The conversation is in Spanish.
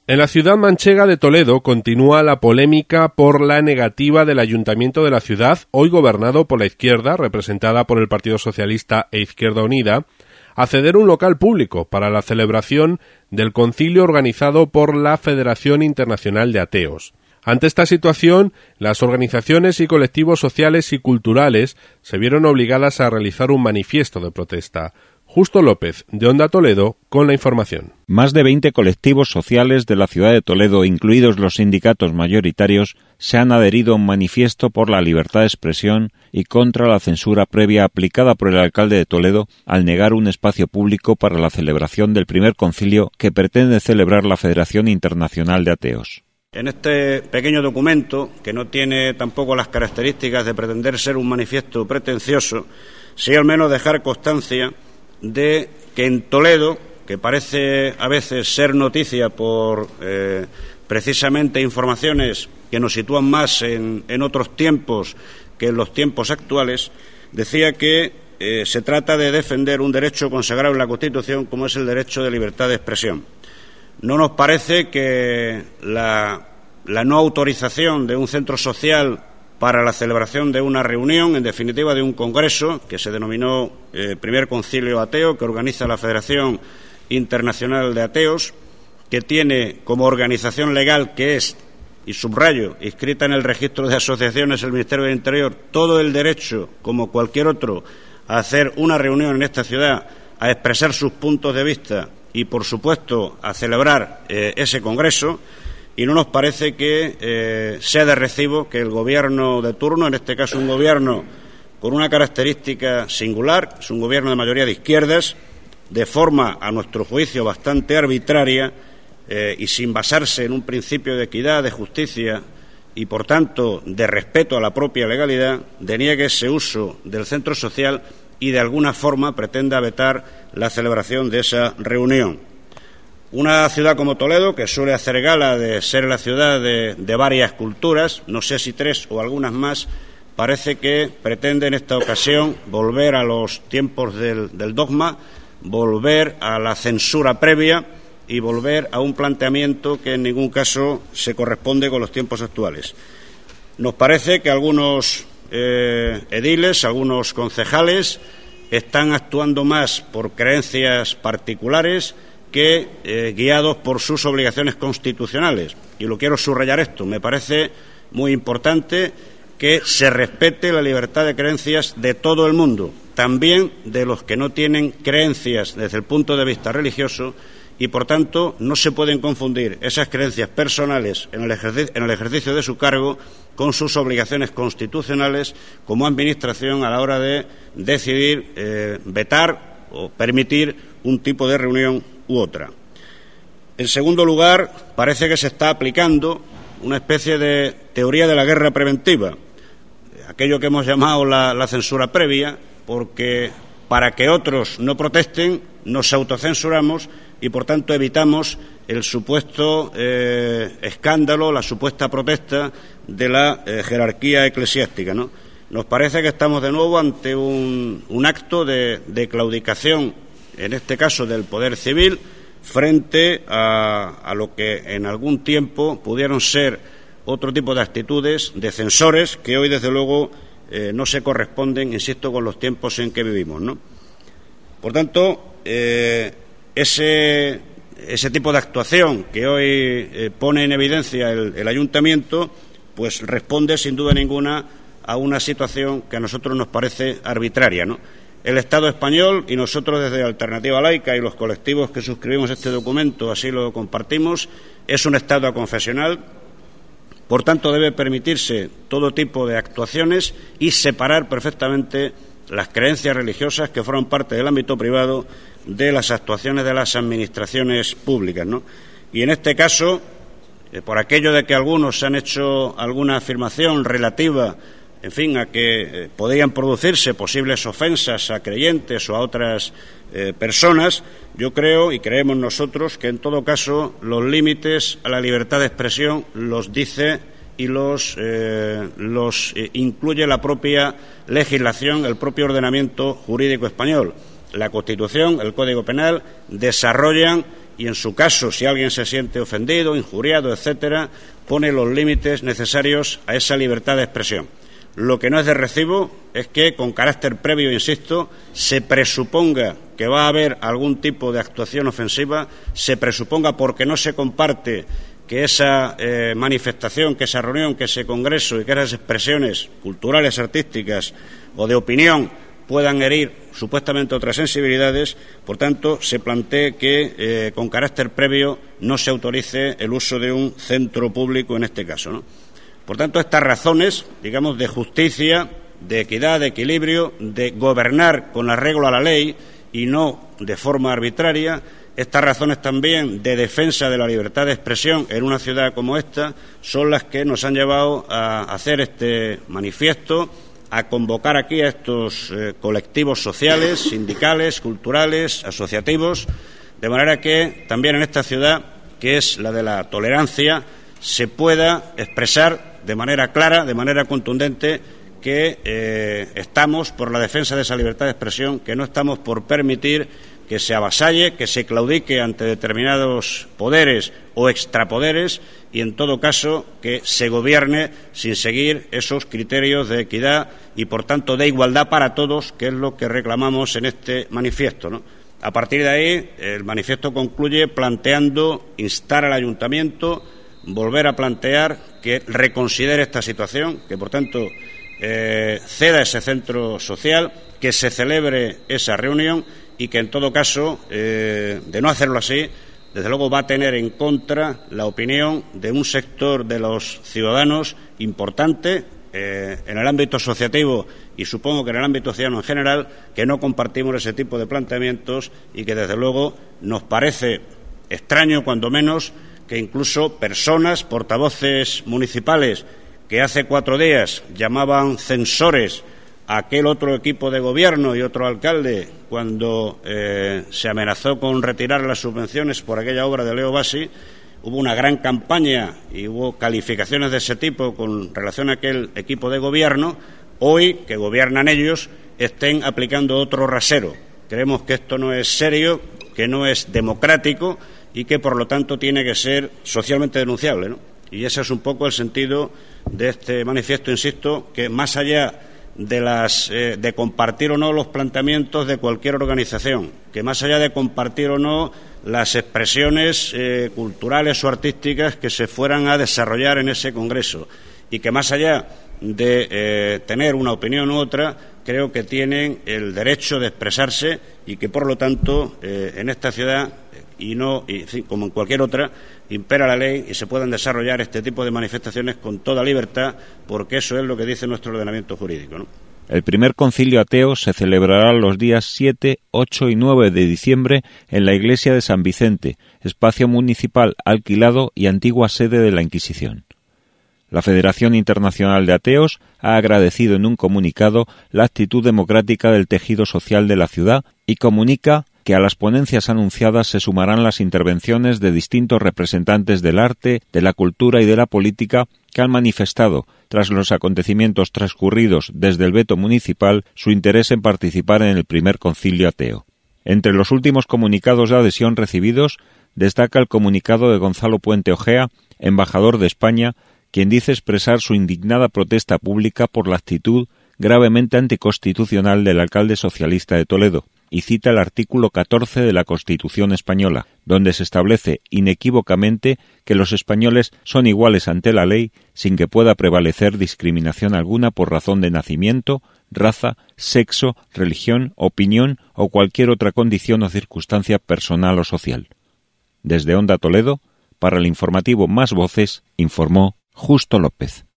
En la ciudad manchega de Toledo continúa la polémica por la negativa del ayuntamiento de la ciudad, hoy gobernado por la izquierda, representada por el Partido Socialista e Izquierda Unida, a ceder un local público para la celebración del concilio organizado por la Federación Internacional de Ateos. Ante esta situación, las organizaciones y colectivos sociales y culturales se vieron obligadas a realizar un manifiesto de protesta. Justo López, de Onda Toledo, con la información. Más de 20 colectivos sociales de la ciudad de Toledo, incluidos los sindicatos mayoritarios, se han adherido a un manifiesto por la libertad de expresión y contra la censura previa aplicada por el alcalde de Toledo al negar un espacio público para la celebración del primer concilio que pretende celebrar la Federación Internacional de Ateos. En este pequeño documento, que no tiene tampoco las características de pretender ser un manifiesto pretencioso, sí al menos dejar constancia de que en Toledo, que parece a veces ser noticia por precisamente informaciones que nos sitúan más en otros tiempos que en los tiempos actuales, decía que se trata de defender un derecho consagrado en la Constitución como es el derecho de libertad de expresión. No nos parece que la no autorización de un centro social para la celebración de una reunión, en definitiva de un congreso, que se denominó Primer Concilio Ateo, que organiza la Federación Internacional de Ateos, que tiene como organización legal, que es, y subrayo, inscrita en el registro de asociaciones del Ministerio del Interior, todo el derecho, como cualquier otro, a hacer una reunión en esta ciudad, a expresar sus puntos de vista y, por supuesto, a celebrar ese congreso. Y no nos parece que sea de recibo que el gobierno de turno, en este caso un gobierno con una característica singular, es un gobierno de mayoría de izquierdas, de forma, a nuestro juicio, bastante arbitraria y sin basarse en un principio de equidad, de justicia y, por tanto, de respeto a la propia legalidad, deniegue ese uso del centro social y, de alguna forma, pretenda vetar la celebración de esa reunión. Una ciudad como Toledo, que suele hacer gala de ser la ciudad de varias culturas, no sé si 3 o algunas más, parece que pretende en esta ocasión volver a los tiempos del dogma, volver a la censura previa y volver a un planteamiento que en ningún caso se corresponde con los tiempos actuales. Nos parece que algunos ediles, algunos concejales, están actuando más por creencias particulares que guiados por sus obligaciones constitucionales. Y lo quiero subrayar esto. Me parece muy importante que se respete la libertad de creencias de todo el mundo, también de los que no tienen creencias desde el punto de vista religioso, y, por tanto, no se pueden confundir esas creencias personales en el ejercicio de su cargo con sus obligaciones constitucionales como Administración a la hora de decidir vetar o permitir un tipo de reunión u otra. En segundo lugar, parece que se está aplicando una especie de teoría de la guerra preventiva, aquello que hemos llamado la censura previa, porque para que otros no protesten nos autocensuramos y, por tanto, evitamos el supuesto escándalo, la supuesta protesta de la jerarquía eclesiástica, ¿no? Nos parece que estamos de nuevo ante un acto de claudicación, en este caso del poder civil, frente a lo que en algún tiempo pudieron ser otro tipo de actitudes de censores que hoy, desde luego, no se corresponden, insisto, con los tiempos en que vivimos, ¿no? Por tanto, ese tipo de actuación que hoy pone en evidencia el Ayuntamiento, pues responde sin duda ninguna a una situación que a nosotros nos parece arbitraria, ¿no? El Estado español, y nosotros desde Alternativa Laica y los colectivos que suscribimos este documento así lo compartimos, es un Estado aconfesional, por tanto debe permitirse todo tipo de actuaciones y separar perfectamente las creencias religiosas que forman parte del ámbito privado de las actuaciones de las administraciones públicas, ¿no? Y en este caso, por aquello de que algunos han hecho alguna afirmación relativa, en fin, a que podían producirse posibles ofensas a creyentes o a otras personas, yo creo y creemos nosotros que en todo caso los límites a la libertad de expresión los dice y los incluye la propia legislación, el propio ordenamiento jurídico español. La Constitución, el Código Penal desarrollan y, en su caso, si alguien se siente ofendido, injuriado, etcétera, pone los límites necesarios a esa libertad de expresión. Lo que no es de recibo es que, con carácter previo, insisto, se presuponga que va a haber algún tipo de actuación ofensiva, se presuponga, porque no se comparte, que esa manifestación, que esa reunión, que ese congreso y que esas expresiones culturales, artísticas o de opinión puedan herir supuestamente otras sensibilidades. Por tanto, se plantee que con carácter previo no se autorice el uso de un centro público en este caso, ¿no? Por tanto, estas razones, digamos, de justicia, de equidad, de equilibrio, de gobernar con arreglo a la ley y no de forma arbitraria, estas razones también de defensa de la libertad de expresión en una ciudad como esta, son las que nos han llevado a hacer este manifiesto, a convocar aquí a estos colectivos sociales, sindicales, culturales, asociativos, de manera que también en esta ciudad, que es la de la tolerancia, se pueda expresar de manera clara, de manera contundente, que estamos por la defensa de esa libertad de expresión, que no estamos por permitir que se avasalle, que se claudique ante determinados poderes o extrapoderes y, en todo caso, que se gobierne sin seguir esos criterios de equidad y, por tanto, de igualdad para todos, que es lo que reclamamos en este manifiesto, ¿no? A partir de ahí, el manifiesto concluye planteando instar al Ayuntamiento, volver a plantear que reconsidere esta situación, que, por tanto, ceda ese centro social, que se celebre esa reunión y que, en todo caso, de no hacerlo así, desde luego va a tener en contra la opinión de un sector de los ciudadanos importante en el ámbito asociativo y supongo que en el ámbito ciudadano en general, que no compartimos ese tipo de planteamientos y que, desde luego, nos parece extraño, cuando menos, que incluso personas, portavoces municipales, que hace 4 días llamaban censores a aquel otro equipo de gobierno y otro alcalde cuando se amenazó con retirar las subvenciones por aquella obra de Leo Bassi, hubo una gran campaña y hubo calificaciones de ese tipo con relación a aquel equipo de gobierno. Hoy, que gobiernan ellos, estén aplicando otro rasero. Creemos que esto no es serio, que no es democrático y que, por lo tanto, tiene que ser socialmente denunciable, ¿no? Y ese es un poco el sentido de este manifiesto, insisto, que más allá de compartir o no los planteamientos de cualquier organización, que más allá de compartir o no las expresiones culturales o artísticas que se fueran a desarrollar en ese congreso, y que más allá de tener una opinión u otra, creo que tienen el derecho de expresarse y que, por lo tanto, en esta ciudad como en cualquier otra, impera la ley y se puedan desarrollar este tipo de manifestaciones con toda libertad, porque eso es lo que dice nuestro ordenamiento jurídico, ¿no? El primer concilio ateo se celebrará los días 7, 8 y 9 de diciembre en la iglesia de San Vicente, espacio municipal alquilado y antigua sede de la Inquisición. La Federación Internacional de Ateos ha agradecido en un comunicado la actitud democrática del tejido social de la ciudad y comunica que a las ponencias anunciadas se sumarán las intervenciones de distintos representantes del arte, de la cultura y de la política que han manifestado, tras los acontecimientos transcurridos desde el veto municipal, su interés en participar en el primer concilio ateo. Entre los últimos comunicados de adhesión recibidos, destaca el comunicado de Gonzalo Puente Ojea, embajador de España, quien dice expresar su indignada protesta pública por la actitud gravemente anticonstitucional del alcalde socialista de Toledo, y cita el artículo 14 de la Constitución española, donde se establece inequívocamente que los españoles son iguales ante la ley sin que pueda prevalecer discriminación alguna por razón de nacimiento, raza, sexo, religión, opinión o cualquier otra condición o circunstancia personal o social. Desde Onda Toledo, para el informativo Más Voces, informó Justo López.